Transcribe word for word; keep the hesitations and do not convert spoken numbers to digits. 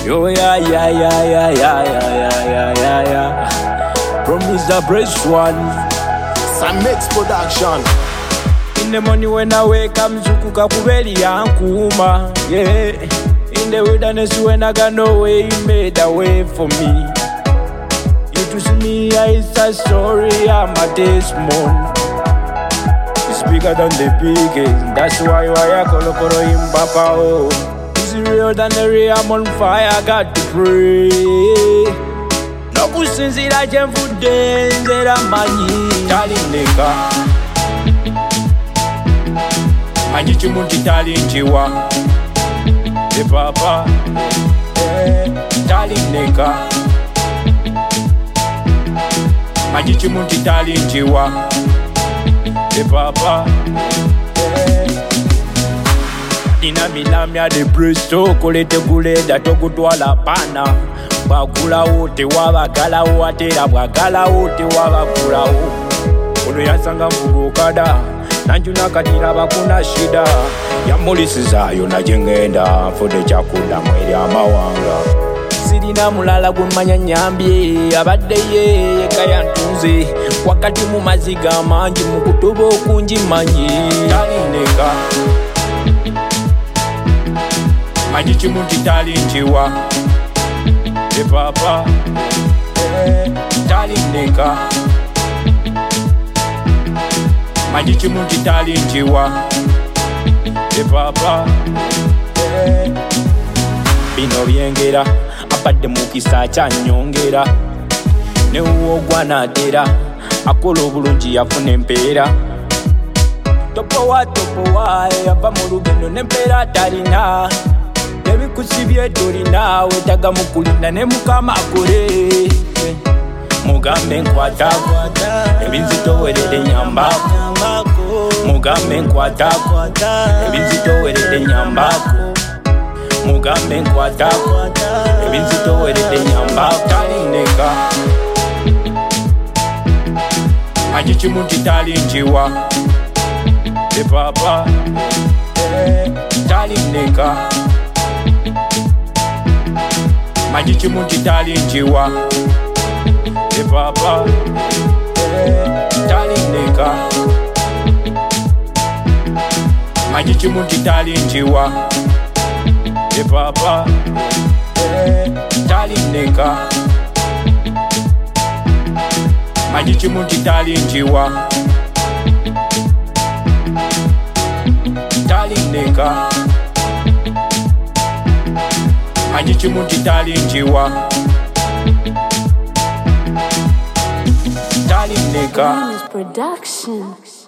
Yo, yeah, yeah, yeah, yeah, yeah, yeah, yeah, yeah, yeah. Promise the best one. Some mix production. In the morning when I wake up, Mzukuka kubeli yankuma. Yeah. In the wilderness when I got no way, you made a way for me. You to see me, it's a story, I'm a testimony. It's bigger than the biggest. That's why why I call Okoro in Papa. Oh. It's real than the real, I'm on fire, I got to pray. No kusinzira chemfude nzera manyi tali neka manyi chimuti tali njiwa e papa eh, tali neka manyi chimuti tali njiwa e papa eh. Nina milamya de Bristol kolete kuleda tokutwala pana Bagulawo tewabagalawo atera bwagalawo tewabagulawo ono yasanga mvugo kada nanjuna katira bakuna shida yamulisizayo najengenda fode chakula mweri amawanga sirina mulala gwemmanya nyambye abadde ye yeka yantunze wakati mu maziga mangi mu kutuba okunjimanyi talineka manyi chimuti talinjiwa e papa eh, tali neka manyi chimuti tali njiwa e papa eh. Bino byengera abadde mukisa kyanyongera ne uwogwa natera akola obulungi yafuna empeera topowa topowa yava mu lugendo n'empeera talina Nebikusibye dolina wetaga mukulinda ne mukama akole mugambe nkwata ebinzito werede nyambako mugambe nkwata ebinzito werede nyambako mugambe nkwata ebinzito werede nyambako talineka manyi chimuti talinjiwa e papa eh, talineka manyi chimuti talinjiwa e papa eh, talineka manyi chimuti talinjiwa e papa eh, talineka manyi chimuti talinjiwa talineka manyi chimuti talinjiwa talineka Production.